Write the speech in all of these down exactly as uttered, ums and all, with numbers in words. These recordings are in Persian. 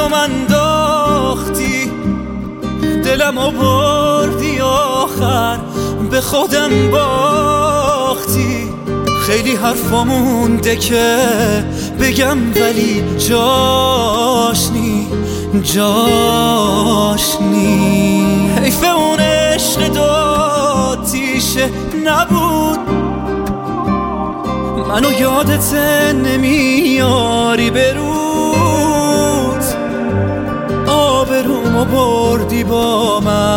مردم انداختی، دلمو بردی آخر به خودم باختی. خیلی حرفا مونده که بگم ولی جاش نی جاش نی. حیف اون عشق داتیشه نبود، منو یادت نمیاری برود. آبرومو بردی با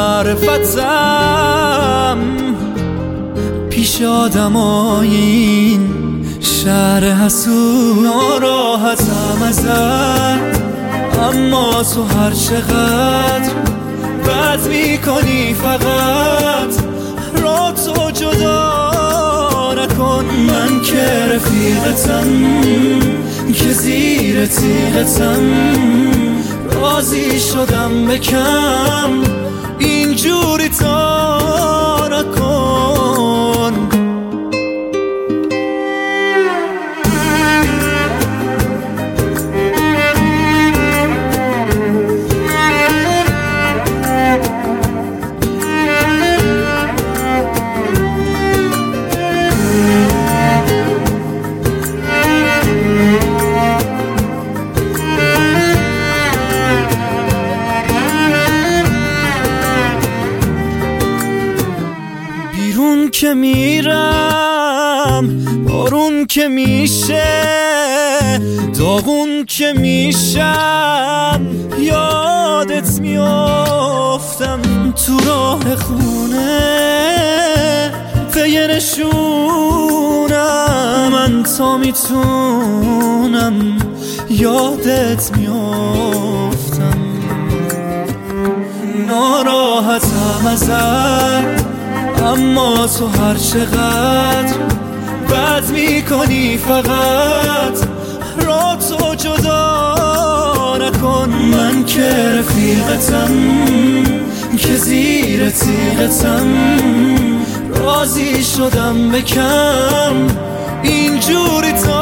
معرفتم پیش آدمای این شهر حسود. ناراحتم ازت اما تو هر چقدر بد میکنی فقط را تو جدا نکن. من که رفیقتم که زیر تیغتم راضی شدم بکم اینجوری تا نکن. بیرون که میرم بارون که میشه، داغون که میشم یادت میافتم. تو راه خونه پی نشونم، من تا میتونم یادت میافتم. ناراحتم ازت اما تو هر چقدر بد میکنی فقط را تو جدا نکن. من که رفیقتم که زیر تیغتم راضی شدم بکم اینجوری تا